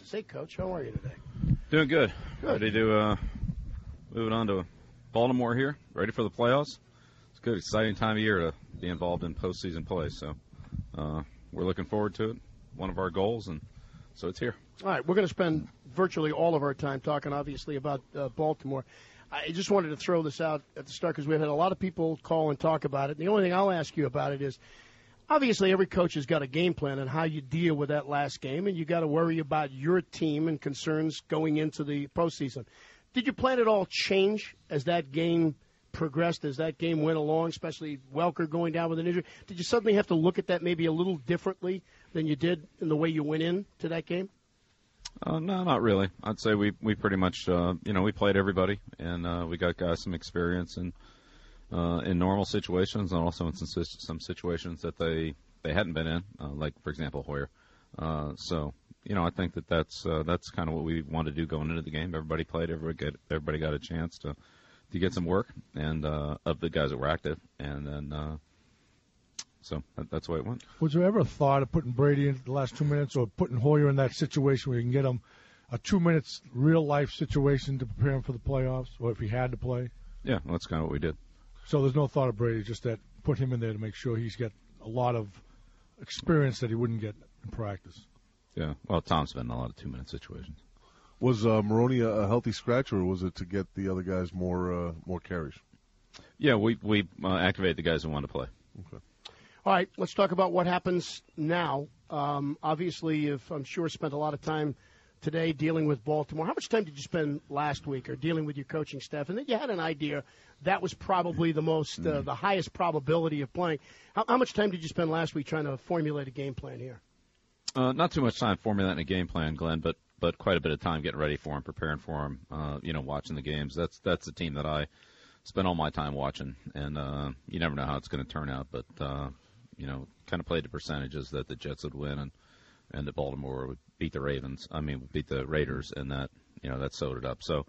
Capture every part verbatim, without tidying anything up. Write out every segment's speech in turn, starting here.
Texas. Hey, Coach, how are you today? Doing good. Good. Ready to uh, move it on to Baltimore here. Ready for the playoffs. It's a good, exciting time of year to be involved in postseason play. So uh, we're looking forward to it. One of our goals, and so it's here. All right, we're going to spend virtually all of our time talking, obviously, about uh, Baltimore. I just wanted to throw this out at the start because we've had a lot of people call and talk about it. The only thing I'll ask you about it is, obviously, every coach has got a game plan on how you deal with that last game, and you got to worry about your team and concerns going into the postseason. Did your plan at all change as that game progressed, as that game went along, especially Welker going down with an injury? Did you suddenly have to look at that maybe a little differently than you did in the way you went into that game? Uh, no, not really. I'd say we we pretty much, uh, you know, we played everybody, and uh, we got guys some experience in uh, in normal situations, and also in some some situations that they they hadn't been in, uh, like for example Hoyer. Uh, so you know, I think that that's uh, that's kind of what we want to do going into the game. Everybody played, everybody get everybody got a chance to to get some work, and uh, of the guys that were active, and then. Uh, So that, that's the way it went. Was there ever a thought of putting Brady in the last two minutes or putting Hoyer in that situation where you can get him a two minutes real-life situation to prepare him for the playoffs, or if he had to play? Yeah, well, that's kind of what we did. So there's no thought of Brady, just that put him in there to make sure he's got a lot of experience that he wouldn't get in practice. Yeah, well, Tom's been in a lot of two-minute situations. Was uh, Maroney a, a healthy scratch, or was it to get the other guys more uh, more carries? Yeah, we, we uh, activated the guys who wanted to play. Okay. All right, let's talk about what happens now. Um, obviously, you've, I'm sure, spent a lot of time today dealing with Baltimore. How much time did you spend last week or dealing with your coaching staff? And then you had an idea that was probably the most, uh, the highest probability of playing. How, how much time did you spend last week trying to formulate a game plan here? Uh, not too much time formulating a game plan, Glenn, but but quite a bit of time getting ready for him, preparing for him. Uh, you know, watching the games. That's that's the team that I spend all my time watching, and uh, you never know how it's going to turn out, but. Uh, You know, kind of played the percentages that the Jets would win and, and that Baltimore would beat the Ravens. I mean, would beat the Raiders, and that you know that sewed it up. So,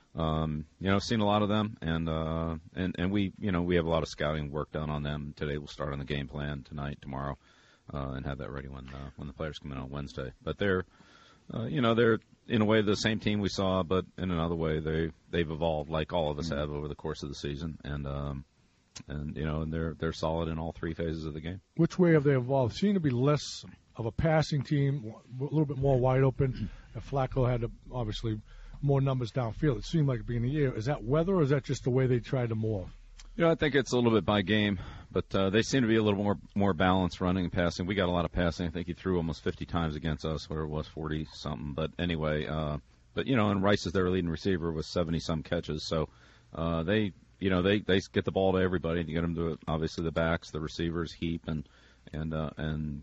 um, you know, seen a lot of them, and uh, and and we you know we have a lot of scouting work done on them today. We'll start on the game plan tonight, tomorrow, uh, and have that ready when uh, when the players come in on Wednesday. But they're, uh, you know, they're in a way the same team we saw, but in another way they they've evolved like all of us have over the course of the season, and. Um, And, you know, and they're they're solid in all three phases of the game. Which way have they evolved? Seem to be less of a passing team, a little bit more wide open. Flacco had, to, obviously, more numbers downfield. It seemed like at the beginning of the year. Is that weather, or is that just the way they tried to morph? You know, I think it's a little bit by game, but uh, they seem to be a little more more balanced running and passing. We got a lot of passing. I think he threw almost fifty times against us, whatever it was, forty-something. But anyway, uh, but, you know, and Rice is their leading receiver with seventy-some catches. So uh, they – You know, they, they get the ball to everybody. You get them to, obviously, the backs, the receivers, Heap, and and uh, and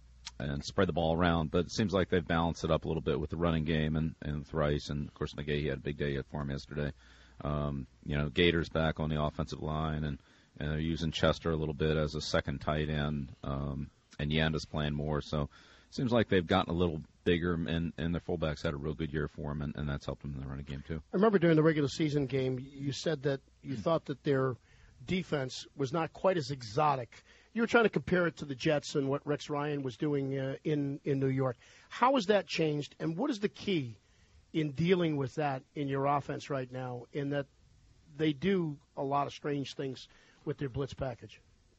and spread the ball around. But it seems like they've balanced it up a little bit with the running game and, and with Rice. And, of course, McGahee had a big day for him yesterday. Um, you know, Gator's back on the offensive line, and, and they're using Chester a little bit as a second tight end. Um, and Yanda's playing more. So it seems like they've gotten a little bigger, and, and their fullbacks had a real good year for them, and, and that's helped them in the running game, too. I remember during the regular season game, you said that you thought that their defense was not quite as exotic. You were trying to compare it to the Jets and what Rex Ryan was doing uh, in, in New York. How has that changed, and what is the key in dealing with that in your offense right now, in that they do a lot of strange things with their blitz package?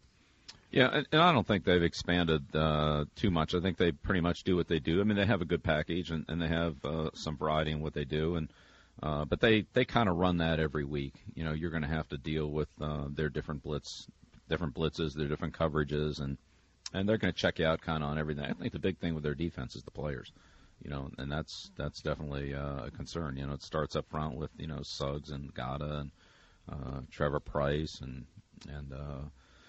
Yeah, and, and I don't think they've expanded uh, too much. I think they pretty much do what they do. I mean, they have a good package, and, and they have uh, some variety in what they do, and uh, but they, they kind of run that every week. You know, you're going to have to deal with uh, their different blitz, different blitzes, their different coverages, and and they're going to check you out kind of on everything. I think the big thing with their defense is the players, you know, and that's that's definitely uh, a concern. You know, it starts up front with you know Suggs and Gata and uh, Trevor Price and and. Uh,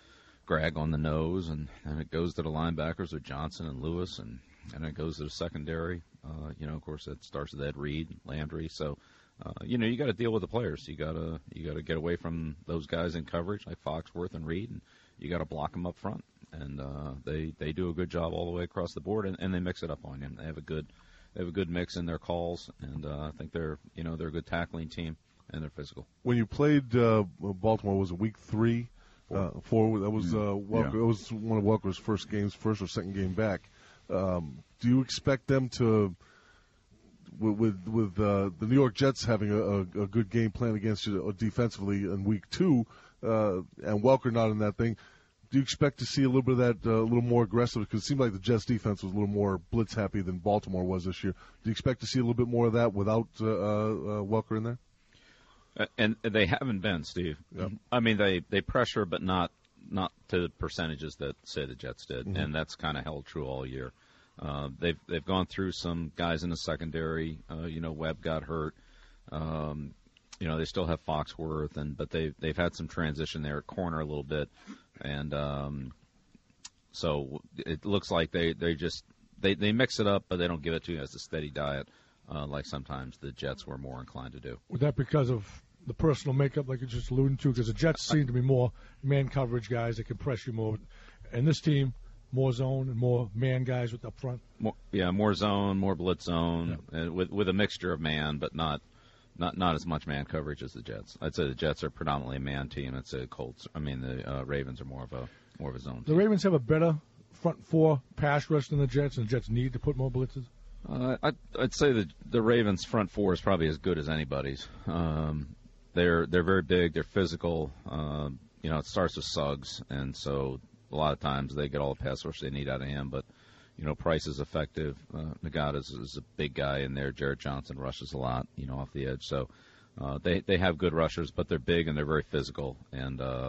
Greg on the nose, and, and it goes to the linebackers with Johnson and Lewis, and, and it goes to the secondary. Uh, you know, of course, it starts with Ed Reed, Landry. So, uh, you know, you got to deal with the players. You got to you got to get away from those guys in coverage like Foxworth and Reed, and you got to block them up front. And uh, they they do a good job all the way across the board, and, and they mix it up on you. They have a good they have a good mix in their calls, and uh, I think they're you know they're a good tackling team, and they're physical. When you played uh, Baltimore, was it week three? Uh, four. That was uh, Welker, yeah. That was one of Welker's first games, first or second game back. Um, do you expect them to with with, with uh, the New York Jets having a, a, a good game plan against you defensively in week two, uh, and Welker not in that thing, do you expect to see a little bit of that, uh, a little more aggressive? Because it seemed like the Jets defense was a little more blitz happy than Baltimore was this year. Do you expect to see a little bit more of that without uh, uh, Welker in there? Uh, and they haven't been, Steve. Yep. I mean, they, they pressure, but not not to the percentages that, say, the Jets did, Mm-hmm. and that's kind of held true all year. Uh, they've they've gone through some guys in the secondary. Uh, you know, Webb got hurt. Um, you know, they still have Foxworth, and but they they've had some transition there at corner a little bit, and um, so it looks like they, they just they, they mix it up, but they don't give it to you as a steady diet, uh, like sometimes the Jets were more inclined to do. Was that because of the personal makeup, like you just alluded to? Because the Jets seem to be more man coverage guys that can press you more, and this team more zone and more man guys with up front. More, yeah, more zone, more blitz zone, yeah. and with with a mixture of man, but not not not as much man coverage as the Jets. I'd say the Jets are predominantly a man team. I'd say the Colts. I mean, the uh, Ravens are more of a more of a zone. The team. Ravens have a better front four pass rush than the Jets, and the Jets need to put more blitzes. Uh, I'd, I'd say the the Ravens' front four is probably as good as anybody's. Um, they're they're very big. They're physical. Um, you know, it starts with Suggs, and so a lot of times they get all the pass rush they need out of him. But you know, Price is effective. Uh, Nagata is, is a big guy in there. Jared Johnson rushes a lot, you know, off the edge. So uh, they they have good rushers, but they're big and they're very physical, and uh,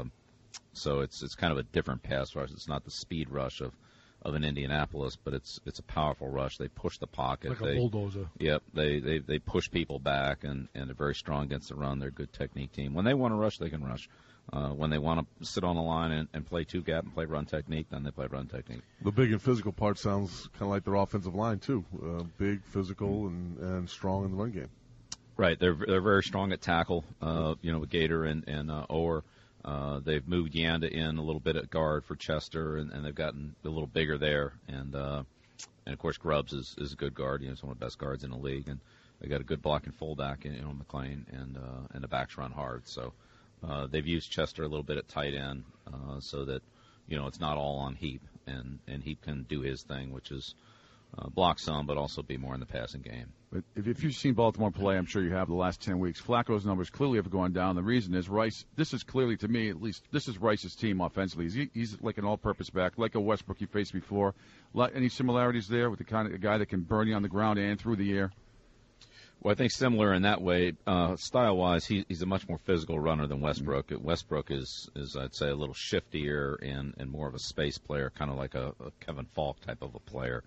so it's it's kind of a different pass rush. It's not the speed rush of. of an Indianapolis, but it's it's a powerful rush. They push the pocket. Like a they, bulldozer. Yep. They, they they push people back, and, and they're very strong against the run. They're a good technique team. When they want to rush, they can rush. Uh, when they want to sit on the line and, and play two gap and play run technique, then they play run technique. The big and physical part sounds kind of like their offensive line, too. Uh, big, physical, and, and strong in the run game. Right. They're they're very strong at tackle, uh, you know, with Gator and, and uh, Ower. Uh, they've moved Yanda in a little bit at guard for Chester, and, and they've gotten a little bigger there. And, uh, and of course, Grubbs is, is a good guard. You know, he's one of the best guards in the league. And they got a good blocking fullback in, you know, McLean, and uh, and the backs run hard. So uh, they've used Chester a little bit at tight end uh, so that, you know, it's not all on Heap. And, and Heap can do his thing, which is uh, block some, but also be more in the passing game. But if, if you've seen Baltimore play, I'm sure you have the last ten weeks, Flacco's numbers clearly have gone down. The reason is Rice, this is clearly, to me at least, this is Rice's team offensively. He's, he's like an all-purpose back, like a Westbrook you faced before. Any similarities there with the kind of a guy that can burn you on the ground and through the air? Well, I think similar in that way. Uh, style-wise, he, he's a much more physical runner than Westbrook. Mm-hmm. Westbrook is, is, I'd say, a little shiftier and, and more of a space player, kind of like a, a Kevin Falk type of a player.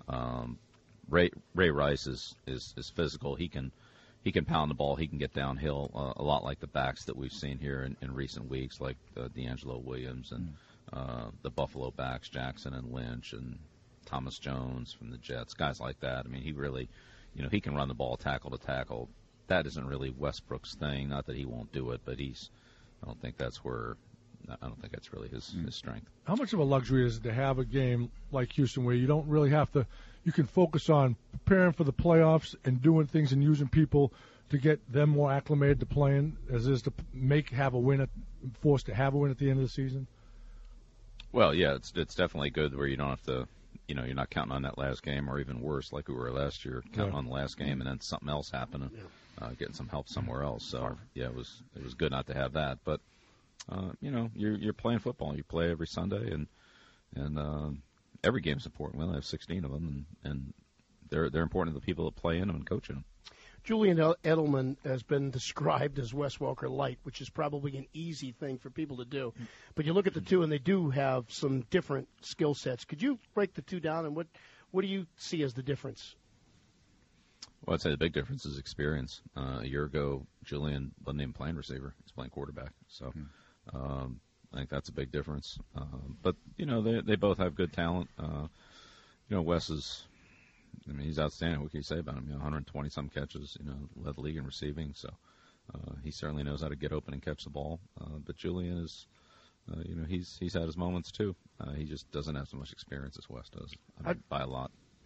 Um, Ray Ray Rice is, is, is physical. He can he can pound the ball. He can get downhill uh, a lot like the backs that we've seen here in, in recent weeks, like uh, D'Angelo Williams and uh, the Buffalo backs, Jackson and Lynch and Thomas Jones from the Jets, guys like that. I mean, he really, you know, he can run the ball tackle to tackle. That isn't really Westbrook's thing. Not that he won't do it, but he's. I don't think that's where. I don't think that's really his, his strength. How much of a luxury is it to have a game like Houston where you don't really have to, you can focus on preparing for the playoffs and doing things and using people to get them more acclimated to playing as it is to make, have a win, at, forced to have a win at the end of the season? Well, yeah, it's it's definitely good where you don't have to, you know, you're not counting on that last game, or even worse, like we were last year, counting yeah. on the last game and then something else happening, yeah. uh, getting some help somewhere else. So, yeah, it was it was good not to have that, but. Uh, you know, you're you're playing football. You play every Sunday, and and uh, every game's important. We only have sixteen of them, and, and they're they're important to the people that play in them and coach in them. Julian Edelman has been described as Wes Welker light, which is probably an easy thing for people to do. But you look at the two, and they do have some different skill sets. Could you break the two down, and what what do you see as the difference? Well, I'd say the big difference is experience. Uh, a year ago, Julian wasn't even playing receiver; he's playing quarterback. So. Hmm. Um, I think that's a big difference. Uh, but, you know, they they both have good talent. Uh, you know, Wes is, I mean, he's outstanding. What can you say about him? You know, one hundred twenty-some catches, you know, led the league in receiving. So uh, he certainly knows how to get open and catch the ball. Uh, but Julian is, uh, you know, he's he's had his moments, too. Uh, he just doesn't have so much experience as Wes does, I mean, by a lot.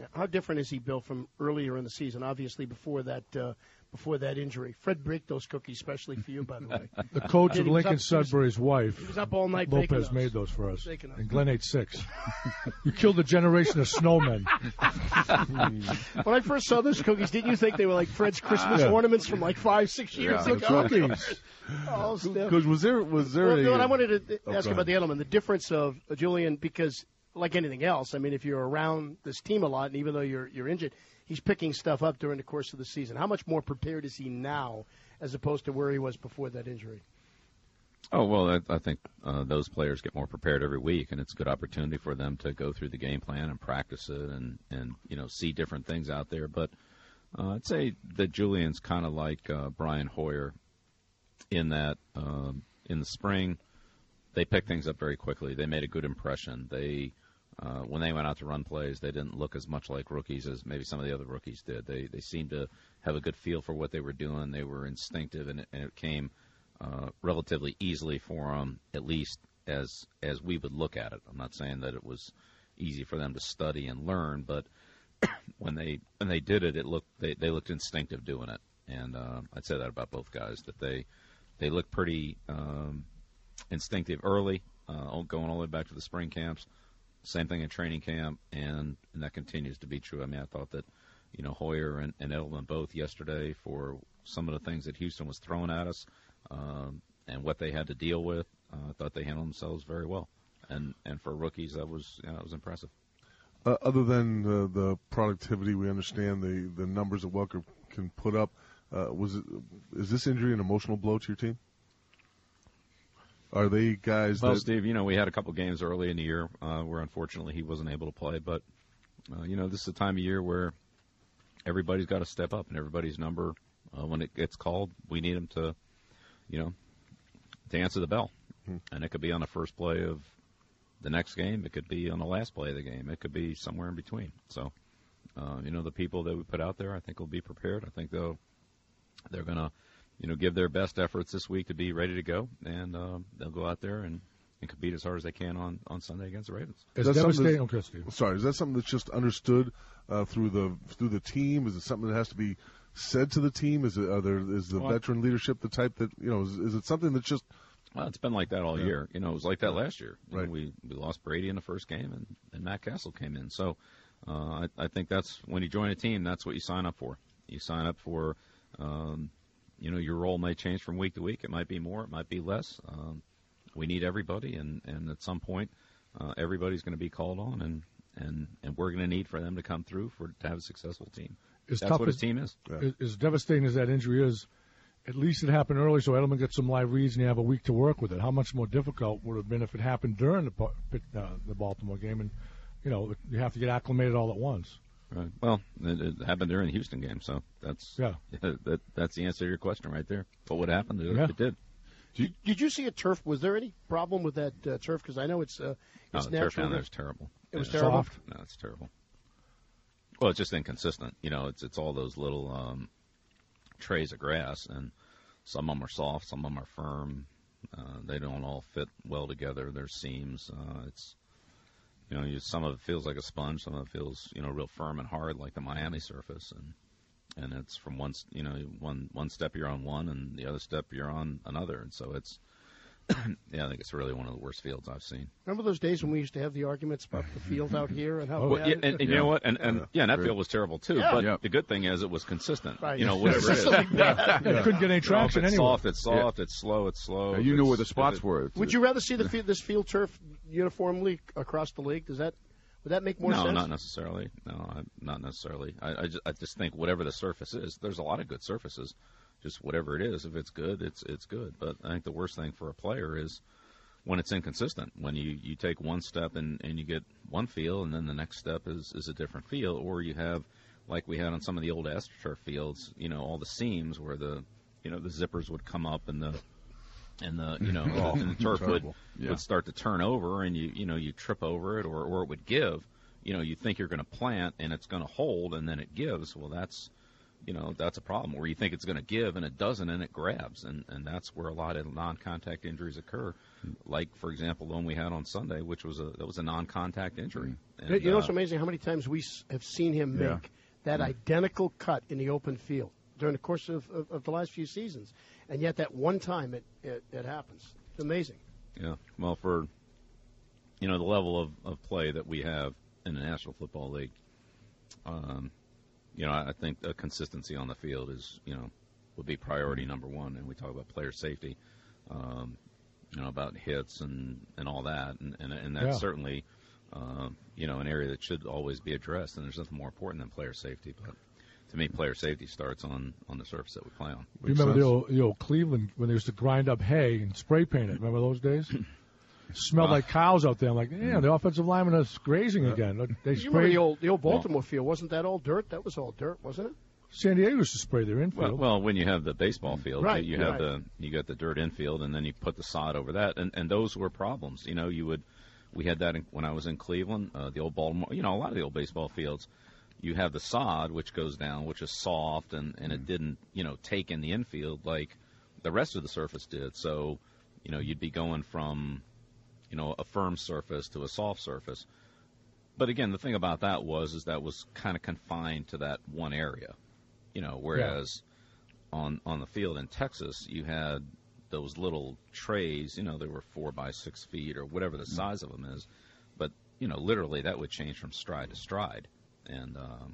How different is he, Bill, from earlier in the season? Obviously, before that, uh, before that injury. Fred baked those cookies especially for you, by the way. The coach Yeah, of he was Lincoln up- he was- Sudbury's wife, He was up all night baking Lopez, those. made those for us, Baking those. and Glenn ate six. You killed a generation of snowmen. When I first saw those cookies, didn't you think they were like Fred's Christmas Yeah. ornaments from like five, six years Yeah. ago? Cookies. Oh, stiff. Coach, was there was there Well, a, no, and I wanted to Oh, ask go about the ahead. Edelman, the difference of uh, Julian, because like anything else, I mean, if you're around this team a lot, and even though you're you're injured, he's picking stuff up during the course of the season. How much more prepared is he now as opposed to where he was before that injury? Oh, well, I, I think uh, those players get more prepared every week, and it's a good opportunity for them to go through the game plan and practice it and, and you know, see different things out there. But uh, I'd say that Julian's kind of like uh, Brian Hoyer in that um, in the spring they picked things up very quickly. They made a good impression. They uh, when they went out to run plays, they didn't look as much like rookies as maybe some of the other rookies did. They they seemed to have a good feel for what they were doing. They were instinctive, and it, and it came uh, relatively easily for them, at least as as we would look at it. I'm not saying that it was easy for them to study and learn, but when they when they did it, it looked they, they looked instinctive doing it. And uh, I'd say that about both guys, that they they looked pretty um, instinctive early, uh, going all the way back to the spring camps. Same thing in training camp, and, and that continues to be true. I mean, I thought that, you know, Hoyer and, and Edelman both yesterday, for some of the things that Houston was throwing at us um, and what they had to deal with, uh, I thought they handled themselves very well. And and for rookies, that was you know, that was impressive. Uh, other than the, the productivity, we understand the, the numbers that Welker can put up. Uh, was it, is this injury an emotional blow to your team? Are they guys Well, that Steve, you know, we had a couple games early in the year uh, where unfortunately he wasn't able to play. But, uh, you know, this is a time of year where everybody's got to step up, and everybody's number, uh, when it gets called, we need them to, you know, to answer the bell. Mm-hmm. And it could be on the first play of the next game. It could be on the last play of the game. It could be somewhere in between. So, uh, you know, the people that we put out there, I think, will be prepared. I think they'll, they're going to, you know, give their best efforts this week to be ready to go, and uh, they'll go out there and, and compete as hard as they can on, on Sunday against the Ravens. It's Is that something devastating. that's- Okay, Steve. Sorry, is that something that's just understood uh, through the through the team? Is it something that has to be said to the team? Is it are there is the Well, veteran leadership the type that you know? Is, is it something that's just Well, it's been like that all Yeah. year. You know, it was like that last year. You know, Right. we we lost Brady in the first game, and, and Matt Castle came in. So uh, I, I think that's when you join a team, that's what you sign up for. You sign up for, um, you know, your role might change from week to week. It might be more, it might be less. Um, we need everybody, and, and at some point, uh, everybody's going to be called on, and, and, and we're going to need for them to come through for to have a successful team. As That's tough what as, his team is. as, as devastating as that injury is, at least it happened early, so Edelman gets some live reads and you have a week to work with it. How much more difficult would it have been if it happened during the Ba- uh, the Baltimore game, and you know you have to get acclimated all at once. Right. Well, it, it happened during the Houston game, so that's Yeah. that, that's the answer to your question right there. What would happen? It, Yeah. it did. Did, did you see a turf? Was there any problem with that uh, turf? Because I know it's uh, No, it's the turf natural. down there is terrible. It was Yeah. terrible? Soft. No, it's terrible. Well, it's just inconsistent. You know, it's it's all those little um, trays of grass, and some of them are soft, some of them are firm. Uh, they don't all fit well together. There's seams. Uh, it's you know, you, some of it feels like a sponge, some of it feels you know real firm and hard, like the Miami surface, and and it's from one s- you know one one step you're on one, and the other step you're on another, and so it's yeah, I think it's really one of the worst fields I've seen. Remember those days when we used to have the arguments about the field out here and how Oh, bad Well, yeah, it- and, and you know what? And, and yeah, and that Great. field was terrible too. Yeah. But Yeah. the good thing is it was consistent. Right. You know, whatever it is. Yeah, couldn't get any You know, if traction it's anyway. soft, it's soft. It's slow, it's slow. Now, If you knew it's- where the if spots it- were. Would you rather see the field, this field turf uniformly across the league? Does that would that make more no, sense? not necessarily. No, I, not necessarily. I, I, just, I just think whatever the surface is, there's a lot of good surfaces. Just whatever it is, if it's good, it's it's good. But I think the worst thing for a player is when it's inconsistent. When you, you take one step and, and you get one feel, and then the next step is, is a different feel, or you have, like we had on some of the old AstroTurf fields, you know, all the seams where the you know the zippers would come up and the and the you know Oh, and the turf would terrible. Yeah. would start to turn over, and you you know you trip over it, or or it would give. You know, you think you're going to plant and it's going to hold, and then it gives. Well, that's you know, that's a problem. Where you think it's going to give and it doesn't, and it grabs, and and that's where a lot of non-contact injuries occur. Like, for example, the one we had on Sunday, which was a that was a non-contact injury. And, you know, uh, it's amazing how many times we s- have seen him make Yeah. that identical cut in the open field during the course of, of, of the last few seasons, and yet that one time it, it, it happens. It's amazing. Yeah. Well, for you know the level of, of play that we have in the National Football League, um, you know, I think the consistency on the field is, you know, would be priority number one. And we talk about player safety, um, you know, about hits and, and all that, and and, and that's Yeah. certainly, uh, you know, an area that should always be addressed. And there's nothing more important than player safety, but. To me, player safety starts on, on the surface that we play on. You remember the old, the old Cleveland when they used to grind up hay and spray paint it? Remember those days? It smelled Uh, like cows out there. I'm like, yeah, the offensive linemen are grazing again. They You remember sprayed. the old the old Baltimore field? Wasn't that all dirt? That was all dirt, wasn't it? San Diego used to spray their Well, infield. well, when you have the baseball field, Right, you have right. the you got the dirt infield, and then you put the sod over that, and and those were problems. You know, you would we had that in, when I was in Cleveland, uh, the old Baltimore. You know, a lot of the old baseball fields. You have the sod, which goes down, which is soft, and, and it didn't, you know, take in the infield like the rest of the surface did. So, you know, you'd be going from, you know, a firm surface to a soft surface. But again, the thing about that was is that was kind of confined to that one area, you know. Whereas on on the field in Texas, you had those little trays, you know, they were four by six feet or whatever the size of them is. But you know, literally that would change from stride to stride. And um,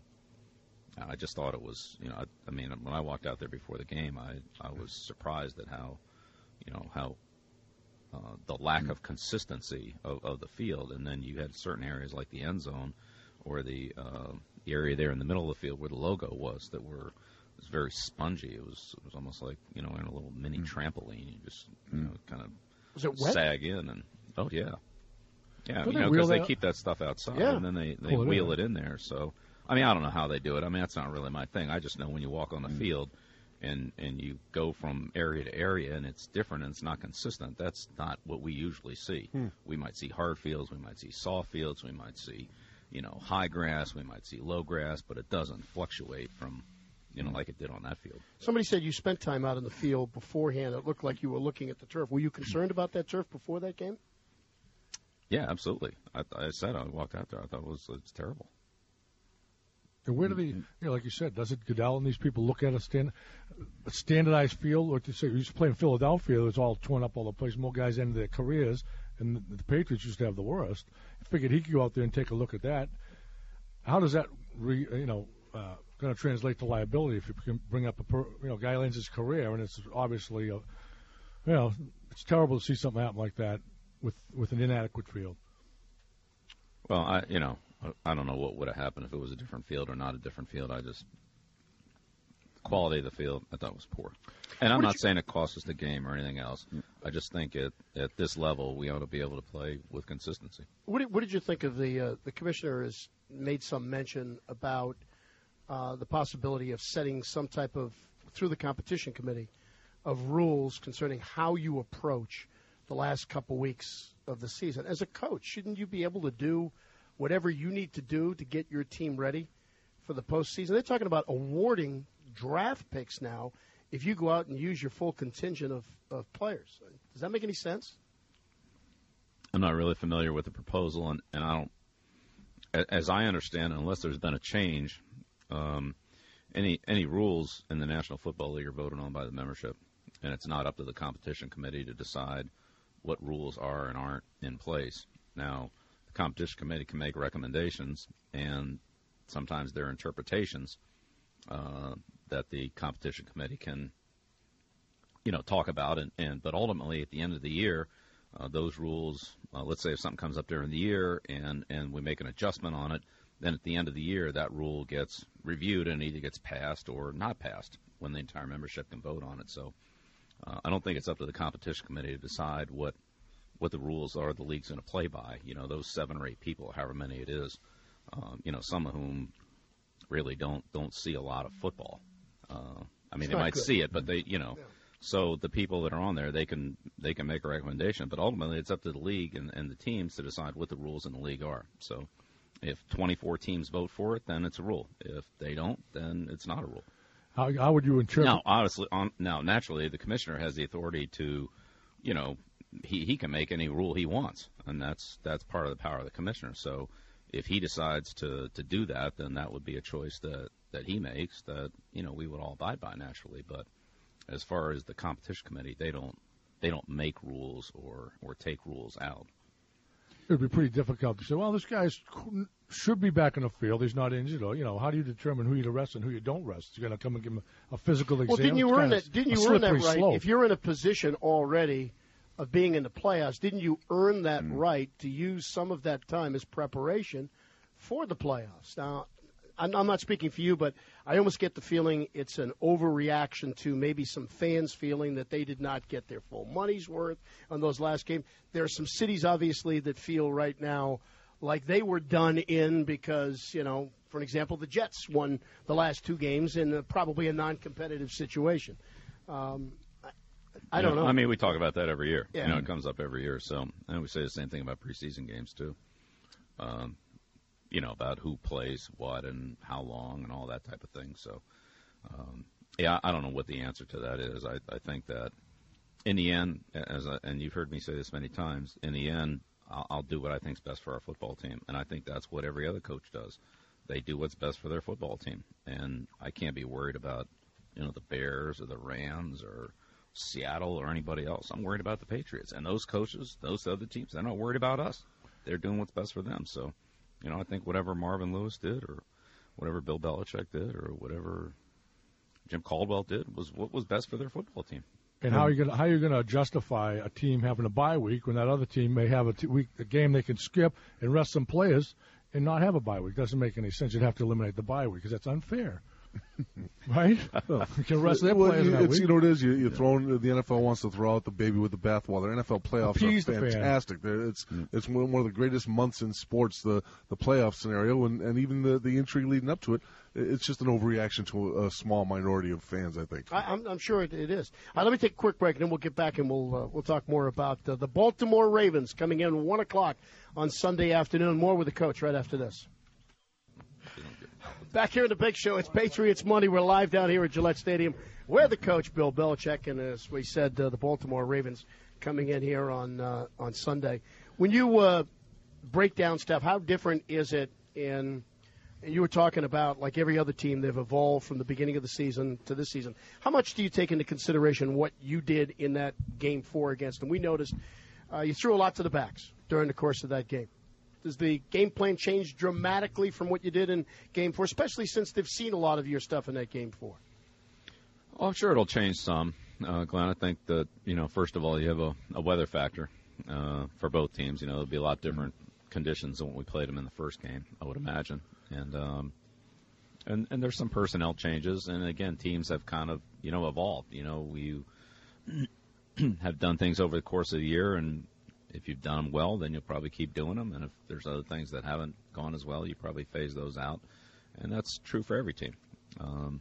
I just thought it was, you know, I, I mean, when I walked out there before the game, I, I was surprised at how, you know, how uh, the lack of consistency of, of the field. And then you had certain areas like the end zone or the, uh, the area there in the middle of the field where the logo was that were it was very spongy. It was it was almost like, you know, in a little mini trampoline. You just, you know, kind of Was it wet? sag in. And oh, yeah. Yeah, Don't you they know, wheel because they that- keep that stuff outside, Yeah. and then they, they Pull it wheel in. it in there. So, I mean, I don't know how they do it. I mean, that's not really my thing. I just know when you walk on the field and, and you go from area to area and it's different and it's not consistent, that's not what we usually see. We might see hard fields, we might see soft fields, we might see, you know, high grass, we might see low grass, but it doesn't fluctuate from, you know, like it did on that field. Somebody said you spent time out in the field beforehand. It looked like you were looking at the turf. Were you concerned about that turf before that game? Yeah, absolutely. I, I said I walked out there. I thought it was it's terrible. And where do they, you know, like you said, does it Goodell and these people look at a, stand, a standardized field? Or to say, we used to play in Philadelphia, it was all torn up all the place. More guys ended their careers, and the, the Patriots used to have the worst. I figured he could go out there and take a look at that. How does that, re, you know, uh, going to translate to liability if you can bring up a, per, you know, guy ends his career, and it's obviously, a, you know, it's terrible to see something happen like that with with an inadequate field. Well, I you know I don't know what would have happened if it was a different field or not a different field. I just the quality of the field I thought was poor, and I'm What did not you- saying it cost us the game or anything else. I just think at at this level we ought to be able to play with consistency. What did, what did you think of the uh, the commissioner has made some mention about uh, the possibility of setting some type of through the competition committee of rules concerning how you approach the last couple weeks of the season as a coach? Shouldn't you be able to do whatever you need to do to get your team ready for the postseason? They're talking about awarding draft picks now if you go out and use your full contingent of, of players. Does that make any sense? I'm not really familiar with the proposal, and, and I don't, a- as I understand, unless there's been a change, um, any any rules in the National Football League are voted on by the membership, and it's not up to the competition committee to decide what rules are and aren't in place. Now, the competition committee can make recommendations, and sometimes there are interpretations uh, that the competition committee can, you know, talk about, and, and but ultimately at the end of the year, uh, those rules, uh, let's say if something comes up during the year and, and we make an adjustment on it, then at the end of the year that rule gets reviewed and either gets passed or not passed when the entire membership can vote on it. So uh, I don't think it's up to the competition committee to decide what what the rules are the league's going to play by. You know, those seven or eight people, however many it is, um, you know, some of whom really don't don't see a lot of football. Uh, I mean, It's they not might good. see it, but they, you know, so the people that are on there, they can they can make a recommendation. But ultimately, it's up to the league and, and the teams to decide what the rules in the league are. So if twenty-four teams vote for it, then it's a rule. If they don't, then it's not a rule. How, how would you interpret? No, honestly, on, now naturally, the commissioner has the authority to, you know, he, he can make any rule he wants, and that's that's part of the power of the commissioner. So if he decides to, to do that, then that would be a choice that, that he makes that, you know, we would all abide by naturally. But as far as the competition committee, they don't they don't make rules or, or take rules out. It would be pretty difficult to say, well, this guy should be back in the field. He's not injured. Or, you know, how do you determine who you arrest and who you don't arrest? You're going to come and give him a, a physical exam? Well, didn't you It's earn kinda that? Didn't a you earn that slippery right? slope. If you're in a position already of being in the playoffs, didn't you earn that Mm. right to use some of that time as preparation for the playoffs? Now, I'm, I'm not speaking for you, but I almost get the feeling it's an overreaction to maybe some fans feeling that they did not get their full money's worth on those last games. There are some cities, obviously, that feel right now like they were done in because, you know, for example, the Jets won the last two games in a, probably a non-competitive situation. Um, I, I don't Yeah, know. I mean, we talk about that every year. Yeah. You know, it comes up every year. So, and we say the same thing about preseason games too. Um, you know, about who plays what and how long and all that type of thing. So, um, yeah, I don't know what the answer to that is. I, I think that in the end, as I, and you've heard me say this many times, in the end, I'll, I'll do what I think's best for our football team, and I think that's what every other coach does. They do what's best for their football team, and I can't be worried about, you know, the Bears or the Rams or Seattle or anybody else. I'm worried about the Patriots, and those coaches, those other teams, they're not worried about us. They're doing what's best for them. So, you know, I think whatever Marvin Lewis did or whatever Bill Belichick did or whatever Jim Caldwell did was what was best for their football team. And how are you going how are you going to justify a team having a bye week when that other team may have a t- week a game they can skip and rest some players and not have a bye week? Doesn't make any sense. You'd have to eliminate the bye week because that's unfair, right? You can rest their Well, players you, that it's, week. you know what it is. You, you're throwing the N F L wants to throw out the baby with the bathwater. N F L playoffs Appease are the fans. fantastic. They're, it's it's one one of the greatest months in sports. The the playoff scenario and, and even the the intrigue leading up to it. It's just an overreaction to a, a small minority of fans, I think. I, I'm, I'm sure it, it is. All right, let me take a quick break, and then we'll get back and we'll uh, we'll talk more about uh, the Baltimore Ravens coming in one o'clock on Sunday afternoon. More with the coach right after this. Back here in the Big Show, it's Patriots Monday. We're live down here at Gillette Stadium. We're the coach, Bill Belichick, and as we said, uh, the Baltimore Ravens coming in here on uh, on Sunday. When you uh, break down stuff, how different is it in? And you were talking about, like every other team, they've evolved from the beginning of the season to this season. How much do you take into consideration what you did in that game four against them? We noticed uh, you threw a lot to the backs during the course of that game. Does the game plan change dramatically from what you did in game four, especially since they've seen a lot of your stuff in that game four? Oh, I'm sure it'll change some, uh, Glenn. I think that, you know, first of all, you have a, a weather factor uh, for both teams. You know, it'll be a lot different conditions than when we played them in the first game, I would imagine. And um, and and there's some personnel changes, and again, teams have kind of you know evolved. You know, we have done things over the course of the year, and if you've done them well, then you'll probably keep doing them. And if there's other things that haven't gone as well, you probably phase those out, and that's true for every team. Um,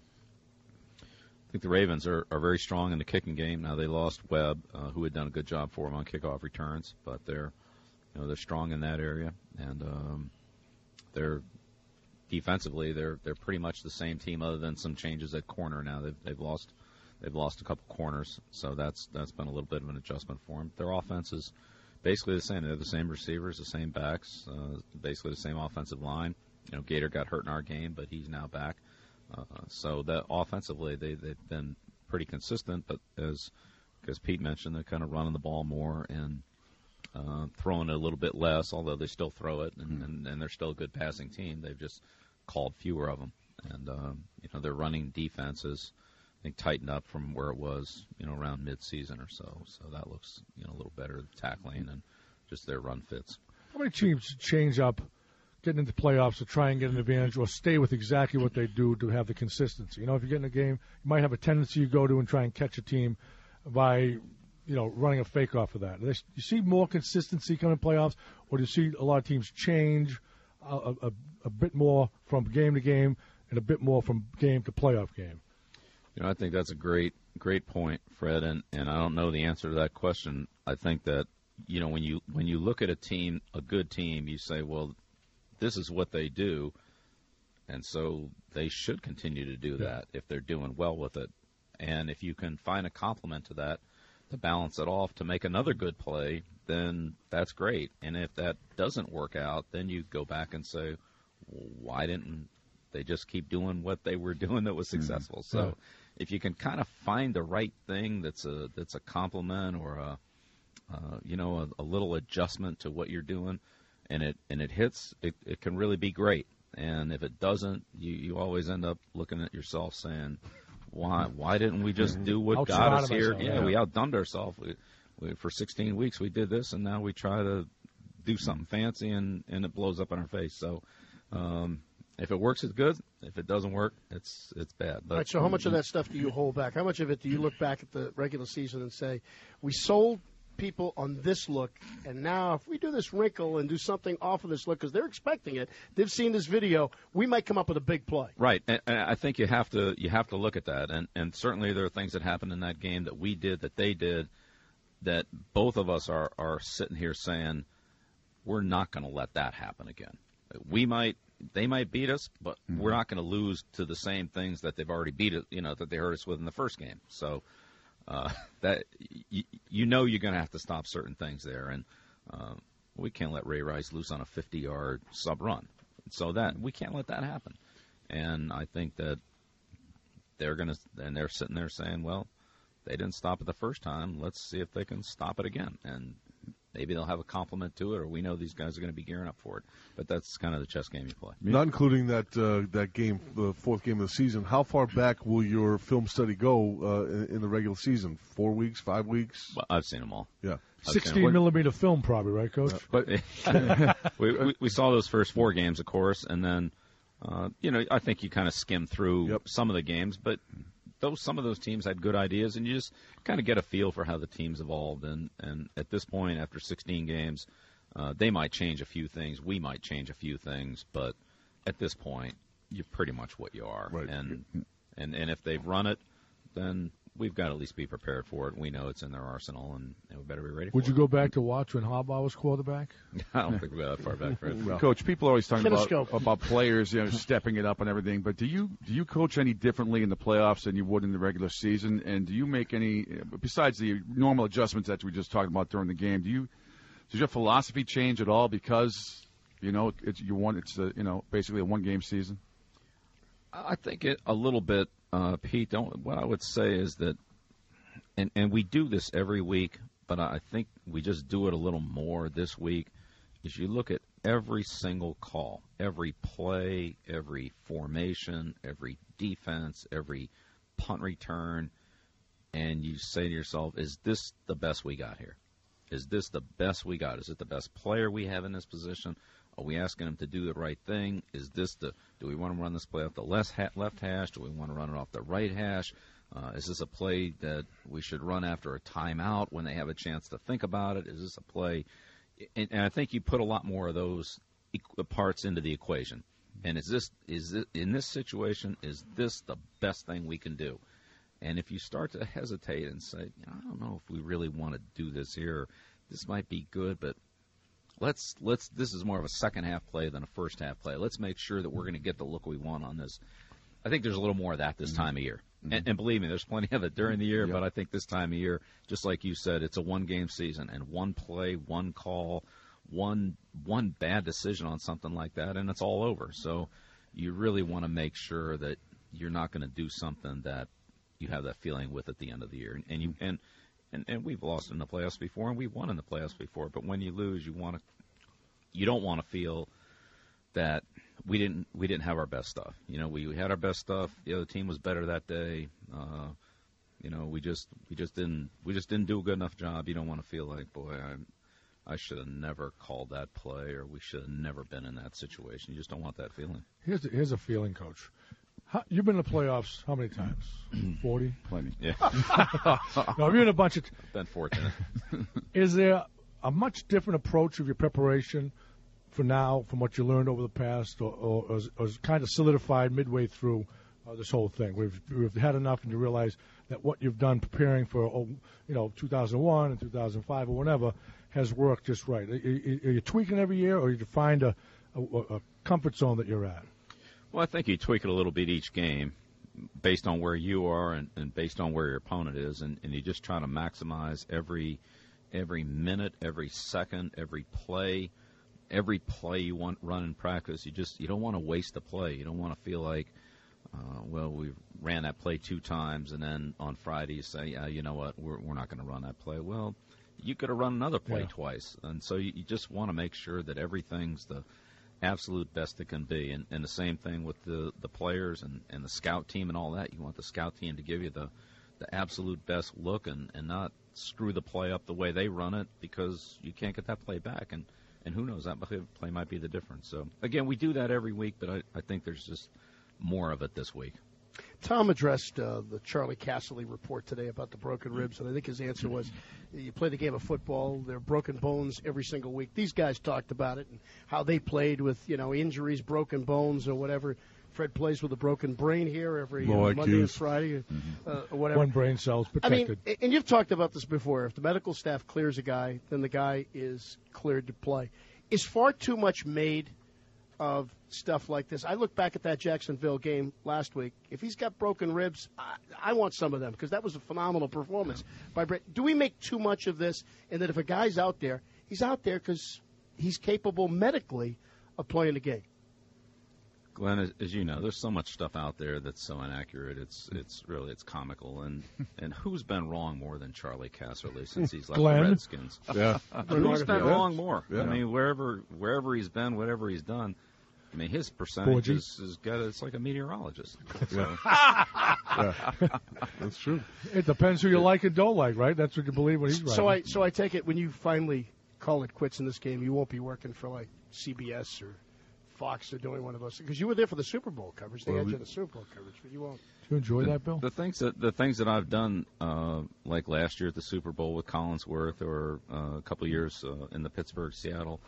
I think the Ravens are, are very strong in the kicking game. Now they lost Webb, uh, who had done a good job for them on kickoff returns, but they're you know they're strong in that area, and um, they're defensively, they're they're pretty much the same team, other than some changes at corner. Now they've they've lost they've lost a couple corners, so that's that's been a little bit of an adjustment for them. Their offense is basically the same. They're the same receivers, the same backs, uh, basically the same offensive line. You know, Gator got hurt in our game, but he's now back. Uh, so that offensively, they they've been pretty consistent. But as as Pete mentioned, they're kind of running the ball more and Uh, throwing it a little bit less, although they still throw it, and, and, and they're still a good passing team. They've just called fewer of them, and um, you know their running defense is, I think, tightened up from where it was, you know, around mid-season or so. So that looks, you know, a little better tackling and just their run fits. How many teams change up getting into playoffs to try and get an advantage or stay with exactly what they do to have the consistency? You know, if you get in a game, you might have a tendency to go to and try and catch a team by you know, running a fake off of that. Do you see more consistency coming in playoffs, or do you see a lot of teams change a, a, a bit more from game to game and a bit more from game to playoff game? You know, I think that's a great, great point, Fred, and, and I don't know the answer to that question. I think that, you know, when you when you look at a team, a good team, you say, well, this is what they do. And so they should continue to do that if they're doing well with it. And if you can find a complement to that to balance it off to make another good play, then that's great. And if that doesn't work out, then you go back and say, well, why didn't they just keep doing what they were doing that was successful? Mm-hmm. So yeah. if you can kind of find the right thing that's a that's a compliment or a uh, you know a, a little adjustment to what you're doing, and it and it hits, it, it can really be great. And if it doesn't, you, you always end up looking at yourself saying, why why didn't we just do what Outside got us here? Myself, yeah, yeah, we outdone ourselves. We, we, for sixteen weeks we did this, and now we try to do something fancy, and, and it blows up in our face. So um, if it works, it's good. If it doesn't work, it's it's bad. But, All right, so how much of that stuff do you hold back? How much of it do you look back at the regular season and say, we sold people on this look, and now if we do this wrinkle and do something off of this look, because they're expecting it, they've seen this video, we might come up with a big play. Right, and, and I think you have to you have to look at that, and and certainly there are things that happened in that game that we did, that they did, that both of us are are sitting here saying, we're not going to let that happen again. We might, they might beat us, but mm-hmm. we're not going to lose to the same things that they've already beat it, you know, that they hurt us with in the first game. So. Uh, that y- you know you're going to have to stop certain things there, and uh, we can't let Ray Rice loose on a fifty-yard sub run. So that we can't let that happen. And I think that they're going to, and they're sitting there saying, well, they didn't stop it the first time. Let's see if they can stop it again. And maybe they'll have a compliment to it, or we know these guys are going to be gearing up for it. But that's kind of the chess game you play. Not including that uh, that game, the fourth game of the season. How far back will your film study go uh, in, in the regular season? Four weeks, five weeks? Well, I've seen them all. Yeah, sixteen millimeter film, probably, right, Coach? But we, we we saw those first four games, of course, and then uh, you know I think you kind of skim through yep. some of the games, but. Those some of those teams had good ideas, and you just kind of get a feel for how the teams evolved. And, and at this point, after sixteen games, uh, they might change a few things. We might change a few things, but at this point, you're pretty much what you are. Right. And and and if they've run it, then we've got to at least be prepared for it. We know it's in their arsenal, and, and we better be ready for Would it. you go back to watch when Harbaugh was quarterback? I don't think we got that far back, Fred. Well, Coach, people are always talking about, Kinescope. about players, you know, stepping it up and everything. But do you do you coach any differently in the playoffs than you would in the regular season? And do you make any, besides the normal adjustments that we just talked about during the game, do you does your philosophy change at all because you know it's you want it's a, you know basically a one game season? I think it a little bit, uh, Pete. Don't, what I would say is that. And and we do this every week, but I think we just do it a little more this week, is you look at every single call, every play, every formation, every defense, every punt return, and you say to yourself, is this the best we got here? Is this the best we got? Is it the best player we have in this position? Are we asking him to do the right thing? Is this the, do we want to run this play off the left, ha- left hash? Do we want to run it off the right hash? Uh, is this a play that we should run after a timeout when they have a chance to think about it? Is this a play? And, and I think you put a lot more of those equ- parts into the equation. And is this is this, in this situation, is this the best thing we can do? And if you start to hesitate and say, I don't know if we really want to do this here, this might be good, but let's let's. This is more of a second half play than a first half play. Let's make sure that we're going to get the look we want on this. I think there's a little more of that this mm-hmm. time of year. Mm-hmm. And, and believe me, there's plenty of it during the year, yep. but I think this time of year, just like you said, it's a one-game season, and one play, one call, one one bad decision on something like that, and it's all over. So you really want to make sure that you're not going to do something that you have that feeling with at the end of the year. And you and, and, and we've lost in the playoffs before, and we've won in the playoffs before, but when you lose, you want to you don't want to feel that we didn't we didn't have our best stuff. You know, we, we had our best stuff. The other team was better that day. Uh, you know, we just we just didn't we just didn't do a good enough job. You don't want to feel like, boy, I I should have never called that play, or we should have never been in that situation. You just don't want that feeling. Here's a, here's a feeling, Coach. How, you've been in the playoffs how many times? Forty. Plenty. Yeah. No, you're in a bunch of. T- been fortunate. Is there a much different approach of your preparation for now from what you learned over the past, or, or, or, is, or is kind of solidified midway through uh, this whole thing? We've, we've had enough, and you realize that what you've done preparing for, oh, you know, two thousand one and two thousand five or whatever has worked just right. Are, are you tweaking every year, or you find a, a, a comfort zone that you're at? Well, I think you tweak it a little bit each game based on where you are and, and based on where your opponent is, and, and you just try to maximize every every minute, every second, every play, every play you want run in practice. You just you don't want to waste a play. You don't want to feel like, uh, well, we ran that play two times, and then on Friday you say, yeah, you know what, we're we're not going to run that play. Well, you could have run another play Yeah. twice, and so you, you just want to make sure that everything's the absolute best it can be. And, and the same thing with the, the players and, and the scout team and all that. You want the scout team to give you the, the absolute best look and, and not screw the play up the way they run it, because you can't get that play back. And, and who knows, that play might be the difference. So, again, we do that every week, but I, I think there's just more of it this week. Tom addressed uh, the Charlie Casserly report today about the broken ribs, and I think his answer was, you play the game of football, there are broken bones every single week. These guys talked about it and how they played with, you know, injuries, broken bones or whatever. Fred plays with a broken brain here every Low uh, Monday and IQs. Friday uh, or whatever. One brain cell's I mean, protected. and you've talked about this before. If the medical staff clears a guy, then the guy is cleared to play. Is far too much made of stuff like this? I look back at that Jacksonville game last week. If he's got broken ribs, I, I want some of them, because that was a phenomenal performance by Brett. Do we make too much of this? And that if a guy's out there, he's out there because he's capable medically of playing the game. Glenn, as, as you know, there's so much stuff out there that's so inaccurate. It's it's really it's comical. And and who's been wrong more than Charlie Casserly since he's left Glenn. the Redskins? Yeah. Who's been Yeah. wrong more? Yeah. I mean, wherever wherever he's been, whatever he's done, I mean, his percentage Boy, is, is got it's like a meteorologist. Yeah. yeah. That's true. It depends who you like and don't like, right? That's what you believe when he's right. So I so I take it when you finally call it quits in this game, you won't be working for like C B S or Fox or doing one of those, because you were there for the Super Bowl coverage. They Well, had we- you in the Super Bowl coverage, but you won't. Do you enjoy that, Bill? The things that the things that I've done, uh, like last year at the Super Bowl with Collinsworth, or uh, a couple of years uh, in the Pittsburgh Seattle,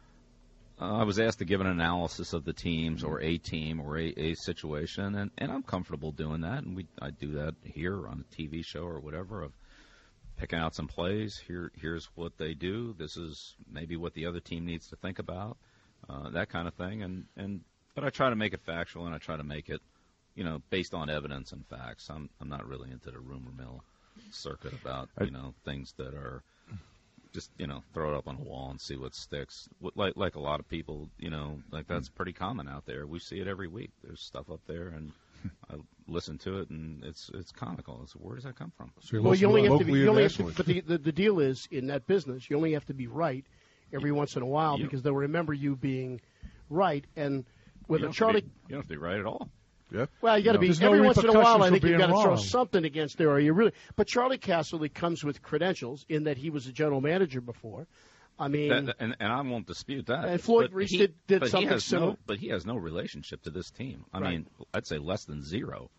uh, I was asked to give an analysis of the teams or a team or a, a situation, and, and I'm comfortable doing that. And we I do that here on a T V show or whatever, of picking out some plays. Here here's what they do. This is maybe what the other team needs to think about. Uh, that kind of thing, and, and but I try to make it factual, and I try to make it, you know, based on evidence and facts. I'm I'm not really into the rumor mill circuit about, you know, things that are just, you know, throw it up on a wall and see what sticks. What- Like like a lot of people, you know, like that's pretty common out there. We see it every week. There's stuff up there, and I listen to it, and it's it's comical. It's, where does that come from? So Well, you only have to be. locally You only and have to, nationally. but the, the the deal is, in that business, you only have to be right every once in a while, You- because they'll remember you being right. And with You a don't have to Charlie, be- you don't have to be right at all. Yeah. well, you got to No. be There's no every once in a while. repercussions I for think you being got to throw wrong. something against there, or you really. But Charlie Casserly comes with credentials in that he was a general manager before. I mean, That, and, and I won't dispute that. And Floyd But Reese he- did- did but he something has similar. No, but he has no relationship to this team. I Right. mean, I'd say less than zero.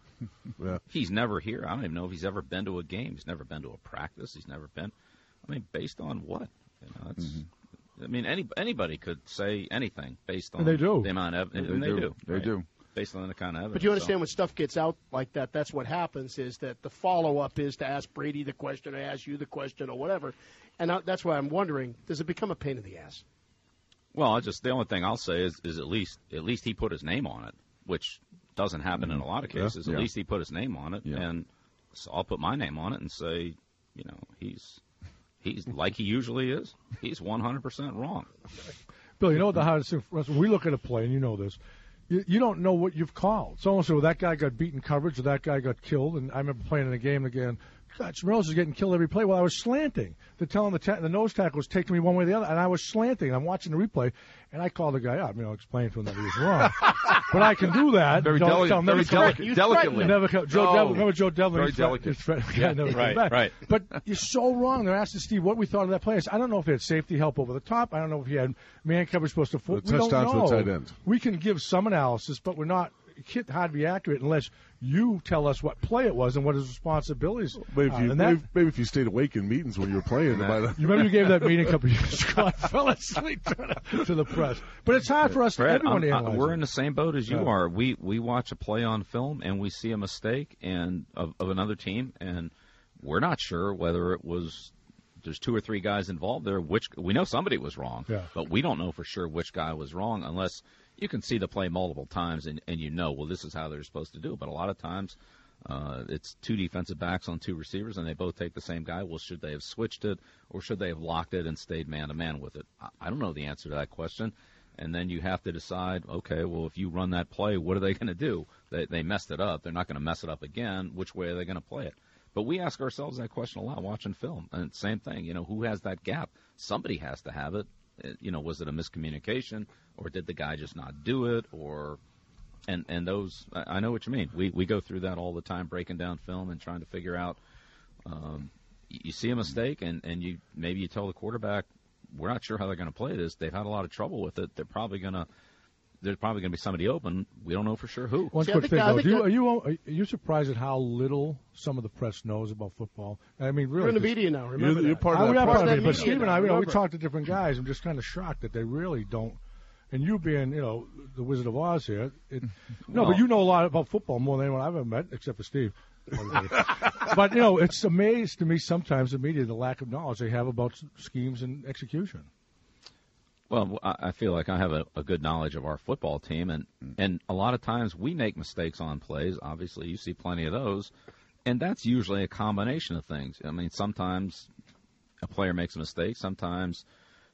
Yeah. He's never here. I don't even know if he's ever been to a game. He's never been to a practice. He's never been. I mean, based on what? You know, it's. I mean, any anybody could say anything based on And they do. the amount of, and, They and they do. do. They right. do. Based on the kind of evidence. But you understand so. when stuff gets out like that, that's what happens, is that the follow-up is to ask Brady the question or ask you the question or whatever. And I, that's why I'm wondering, does it become a pain in the ass? Well, I just the only thing I'll say is, is at least at least he put his name on it, which doesn't happen in a lot of Yeah. cases. Yeah. At least he put his name on it, Yeah. and so I'll put my name on it and say, you know, he's he's like he usually is. He's one hundred percent wrong. Bill, you know what the hardest thing for us, when we look at a play, and you know this, you, you don't know what you've called. Someone said, well, that guy got beaten coverage, or that guy got killed, and I remember playing in a game again. God, Smirnoff is getting killed every play. Well, I was slanting. They're telling the, ta- the nose tackle was taking me one way or the other, and I was slanting. I'm watching the replay, and I called the guy out. I mean, I'll explain to him that he was wrong. But I can do that. Very Don't delicate. tell him Very never come- delicate. You Delicately. threaten Never come, Joe No. Devlin. Remember Joe Devlin? Very His friend- delicate. his friend- yeah, never came Right, back. right. But you're so wrong. They're asking Steve what we thought of that play. I said, I don't know if he had safety help over the top. I don't know if he had man coverage supposed to. Fo- The we don't touchdown to know. the tight end. We can give some analysis, but we're not. It can't hard to be accurate unless you tell us what play it was and what his responsibilities. Maybe if are. you And that- maybe, maybe if you stayed awake in meetings when you were playing, it might have- you remember you gave that meeting a couple of years ago. I fell asleep to, to the press. But it's hard for us to Brett, everyone to I'm- I- analyze. we're it. in the same boat as you Yeah. are. We we watch a play on film and we see a mistake and of, of another team, and we're not sure whether it was. There's two or three guys involved there. Which we know somebody was wrong, Yeah. but we don't know for sure which guy was wrong unless you can see the play multiple times, and, and you know, well, this is how they're supposed to do it. But a lot of times, uh, it's two defensive backs on two receivers, and they both take the same guy. Well, should they have switched it, or should they have locked it and stayed man-to-man with it? I, I don't know the answer to that question. And then you have to decide, okay, well, if you run that play, what are they going to do? They, they messed it up. They're not going to mess it up again. Which way are they going to play it? But we ask ourselves that question a lot watching film. And same thing, you know, who has that gap? Somebody has to have it. You know, was it a miscommunication, or did the guy just not do it, or and and those I know what you mean. We we go through that all the time, breaking down film and trying to figure out. Um, you see a mistake, and and you maybe you tell the quarterback, we're not sure how they're going to play this. They've had a lot of trouble with it. They're probably going to. There's probably going to be somebody open. We don't know for sure who. One See, quick think, thing, though. think Do you, that, are, you, are you surprised at how little some of the press knows about football? I mean, really. You're in the media now, remember You're, you're that. part I, of we that are part of that it, but media Steve and now, I, you know, we remember. talk to different guys. I'm just kind of shocked that they really don't. And you being, you know, the Wizard of Oz here, it, no, Well- but you know a lot about football more than anyone I've ever met, except for Steve. But you know, it's amazed to me sometimes the media the lack of knowledge they have about s- schemes and execution. Well, I I feel like I have a, a good knowledge of our football team, and, and a lot of times we make mistakes on plays. Obviously, you see plenty of those, and that's usually a combination of things. I mean, sometimes a player makes a mistake. Sometimes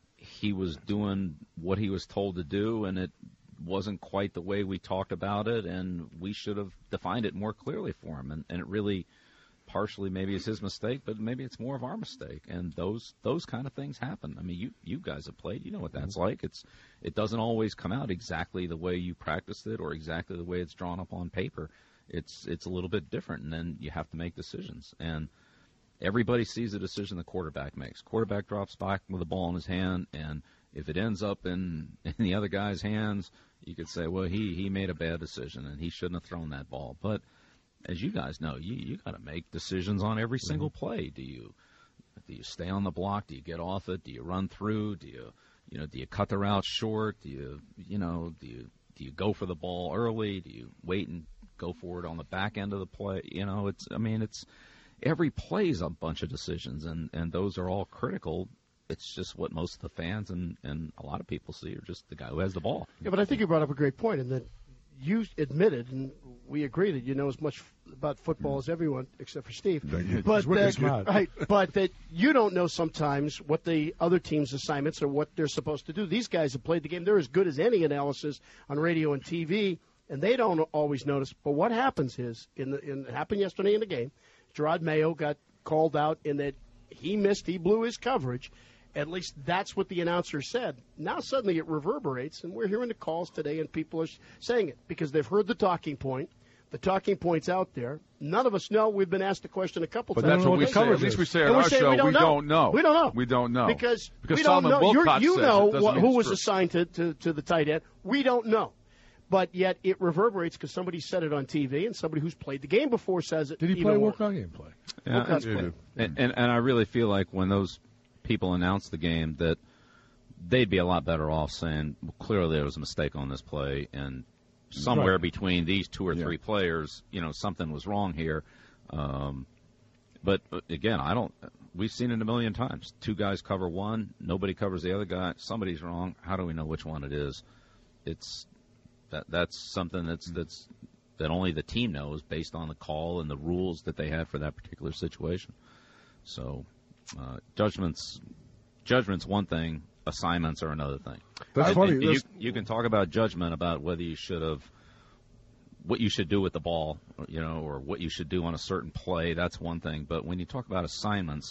he was doing what he was told to do, and it wasn't quite the way we talked about it, and we should have defined it more clearly for him. And, and it really partially maybe it's his mistake, but maybe it's more of our mistake. And those those kind of things happen. I mean, you you guys have played. You know what that's like. It's it doesn't always come out exactly the way you practiced it or exactly the way it's drawn up on paper. It's it's a little bit different, and then you have to make decisions. And everybody sees the decision the quarterback makes. Quarterback drops back with the ball in his hand, and if it ends up in, in the other guy's hands, you could say, well, he, he made a bad decision, and he shouldn't have thrown that ball. But as you guys know, you you got to make decisions on every single play. Do you do you stay on the block? Do you get off it? Do you run through? Do you you know do you cut the route short? Do you you know do you do you go for the ball early? Do you wait and go for it on the back end of the play? You know, it's I mean it's every play is a bunch of decisions, and and those are all critical. It's just what most of the fans and and a lot of people see are just the guy who has the ball. Yeah, but I think you brought up a great point, and that you admitted, and we agree that you know as much about football as everyone except for Steve. But wicked that, smart. right, but that you don't know sometimes what the other team's assignments are, what they're supposed to do. These guys have played the game; they're as good as any analysis on radio and T V, and they don't always notice. But what happens is, in the in it happened yesterday in the game, Gerard Mayo got called out in that he missed, he blew his coverage. At least that's what the announcer said. Now suddenly it reverberates, and we're hearing the calls today, and people are saying it because they've heard the talking point. The talking point's out there. None of us know. We've been asked the question a couple But times. that's what what we the say. At coverage least is. we say at And we're our saying show, we don't know. don't know. We don't know. We don't know. Because, because we don't Solomon know. You're, Wilcott you says know it doesn't what, mean who it's was true. assigned to, to, to the tight end. We don't know. But yet it reverberates because somebody said it on T V, and somebody who's played the game before says it. Did he even play more. work on game play? Yeah, Wilcott's and, played. and, and and I really feel like when those people announce the game that they'd be a lot better off saying, well, clearly there was a mistake on this play, and somewhere Right. between these two or Yeah. three players, you know, something was wrong here. Um, but uh, again, I don't. We've seen it a million times. Two guys cover one, nobody covers the other guy. Somebody's wrong. How do we know which one it is? It's that that's something that's that's that only the team knows based on the call and the rules that they had for that particular situation. So, uh, judgments. Judgment's one thing, assignments are another thing. That's And- funny. and you, That's- you can talk about judgment about whether you should have, what you should do with the ball, you know, or what you should do on a certain play. That's one thing. But when you talk about assignments,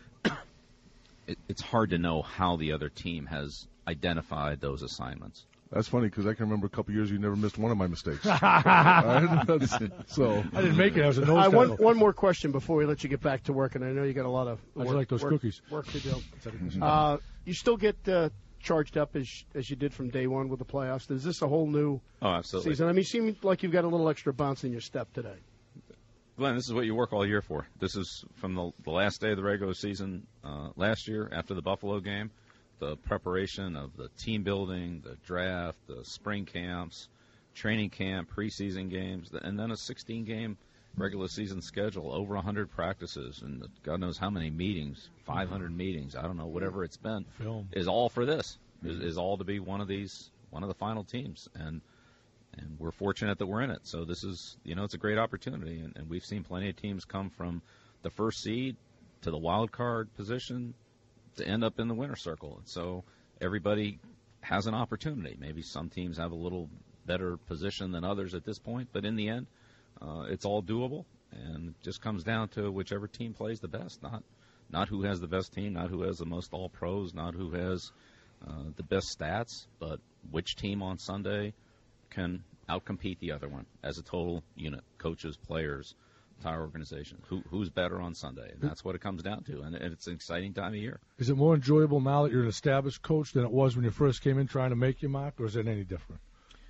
it, it's hard to know how the other team has identified those assignments. That's funny because I can remember a couple years you never missed one of my mistakes. All right? That's- so I didn't make it. I was a nose I, one, tackle. one more question before we let you get back to work, and I know you got a lot of How'd work, you like those work, cookies? work to do. Uh, you still get uh, charged up as as you did from day one with the playoffs. Is this a whole new Oh, absolutely. season? I mean, you seem like you've got a little extra bounce in your step today. Glenn, this is what you work all year for. This is from the, the last day of the regular season uh, last year after the Buffalo game, the preparation of the team building, the draft, the spring camps, training camp, preseason games, and then a sixteen-game regular season schedule, over one hundred practices, and God knows how many meetings, five hundred meetings, I don't know, whatever it's been, Film. is all for this, is, is all to be one of these one of the final teams, and and we're fortunate that we're in it. So this is, you know, it's a great opportunity, and, and we've seen plenty of teams come from the first seed to the wild card position to end up in the winner's circle. And so everybody has an opportunity. Maybe some teams have a little better position than others at this point, but in the end, uh, it's all doable, and it just comes down to whichever team plays the best, not not who has the best team, not who has the most all-pros, not who has uh, the best stats, but which team on Sunday can outcompete the other one as a total unit, coaches, players, entire organization. Who, who's better on Sunday? And that's what it comes down to, and it's an exciting time of year. Is it more enjoyable now that you're an established coach than it was when you first came in trying to make your mark, or is it any different?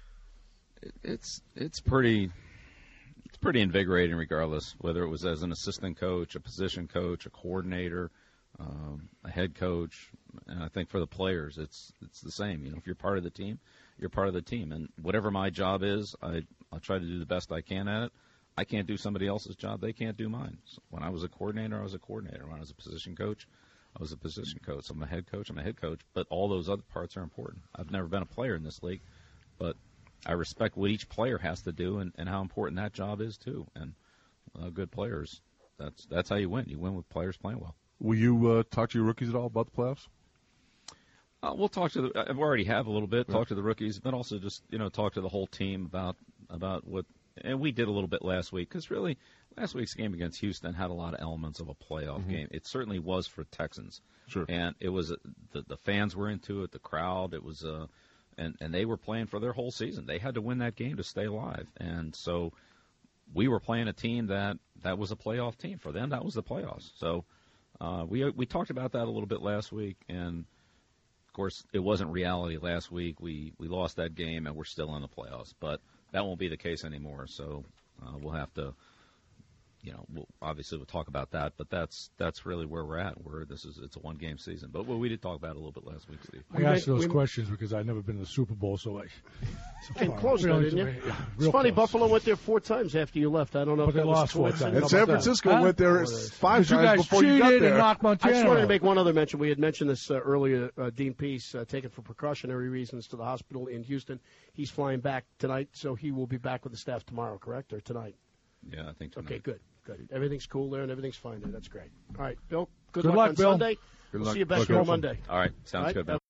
It, it's it's pretty it's pretty invigorating, regardless whether it was as an assistant coach, a position coach, a coordinator, um, a head coach. And I think for the players, it's it's the same. You know, if you're part of the team, you're part of the team, and whatever my job is, I I'll try to do the best I can at it. I can't do somebody else's job. They can't do mine. So when I was a coordinator, I was a coordinator. When I was a position coach, I was a position coach. So I'm a head coach. I'm a head coach. But all those other parts are important. I've never been a player in this league, but I respect what each player has to do and, and how important that job is too. And uh, good players, that's that's how you win. You win with players playing well. Will you uh, talk to your rookies at all about the playoffs? Uh, we'll talk to the. I've already have a little bit. Yeah. Talk to the rookies, but also just you know talk to the whole team about about what. And we did a little bit last week because really last week's game against Houston had a lot of elements of a playoff mm-hmm. game. It certainly was for Texans. Sure. And it was the the fans were into it, the crowd. It was uh, and and they were playing for their whole season. They had to win that game to stay alive. And so we were playing a team that that was a playoff team for them. That was the playoffs. So uh, we we talked about that a little bit last week, and of course it wasn't reality last week. We we lost that game and we're still in the playoffs, but that won't be the case anymore, so uh, we'll have to, you know, we'll, obviously we'll talk about that, but that's that's really where we're at. Where this is, it's a one-game season. But well, we did talk about it a little bit last week, Steve. I asked those questions because I've never been to the Super Bowl, so like. And close though, didn't you? Yeah, it's funny, close. Buffalo went there four times after you left. I don't know but if that they was lost four times. And San Francisco huh? went there five you times guys before you got there. And Montana I just wanted to make one other mention. We had mentioned this uh, earlier. Uh, Dean Peace, uh, taken for precautionary reasons to the hospital in Houston. He's flying back tonight, so he will be back with the staff tomorrow, correct, or tonight? Yeah, I think tonight. Okay, good, good. Everything's cool there and everything's fine there. That's great. All right, Bill, good, good luck, luck on Bill. Sunday. Good we'll luck. see you back Luck here on awesome. Monday. All right, sounds All right? good, Bill.